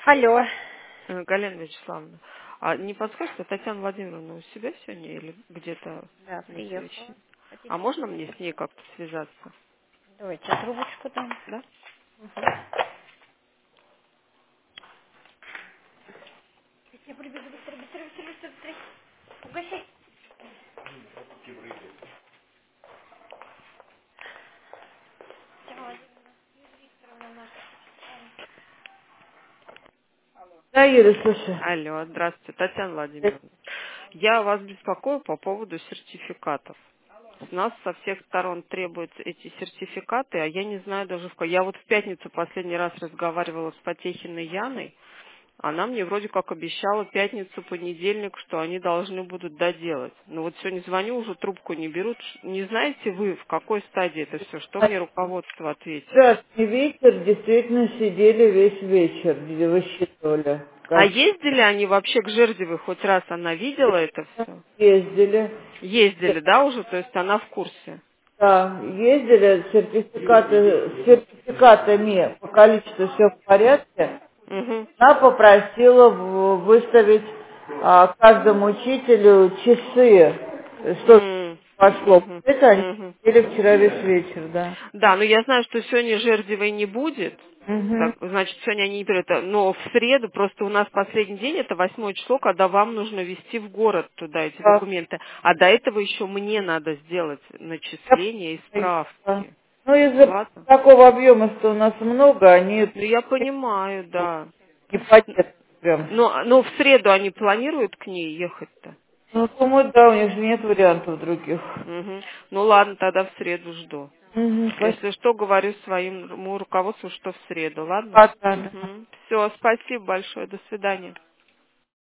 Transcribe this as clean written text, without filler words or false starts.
Алло. Галина Вячеславовна, а не подскажете, Татьяна Владимировна у себя сегодня или где-то Да, на приехала. совещании? Хотите? А можно мне с ней как-то связаться? Давайте я трубочку дам. Да? Я прибегу быстро, быстро, быстро, быстро, быстро. Угощай. Да, Юля, слушай. Алло, здравствуйте, Татьяна Владимировна. Я вас беспокою по поводу сертификатов. У нас со всех сторон требуются эти сертификаты, а я не знаю даже Я вот в пятницу последний раз разговаривала с Потехиной Яной. Она мне вроде как обещала пятницу, понедельник, что они должны будут доделать. Но вот сегодня звоню, уже трубку не берут. Не знаете вы, в какой стадии это все? Что мне руководство ответит? Вчерашний вечер действительно сидели весь вечер, где высчитывали. А Как ездили они вообще к Жердевой хоть раз? Она видела это все? ездили. Ездили, да, уже? То есть она в курсе? Да, ездили, с сертификатами по количеству все в порядке. Угу. Она попросила выставить каждому учителю часы, что пошло. Это они Угу. сидели вчера весь вечер, да. Да, но я знаю, что сегодня Жердевой не будет. Угу. Так, значит, сегодня они не придут. Но в среду, просто у нас последний день, это 8 число, когда вам нужно везти в город туда эти Так, документы. А до этого еще мне надо сделать я начисления и поняла. справки. Ну, из-за Ладно? такого объема, что у нас много, они Ну, я понимаю, да. не потят прям. Но в среду они планируют к ней ехать-то? Ну, думаю, да, у них же нет вариантов других. Мгм. Ну, ладно, тогда в среду жду. Угу, спасибо. Если что, говорю своему руководству, что в среду, ладно? Ладно, да. Все, спасибо большое, до свидания.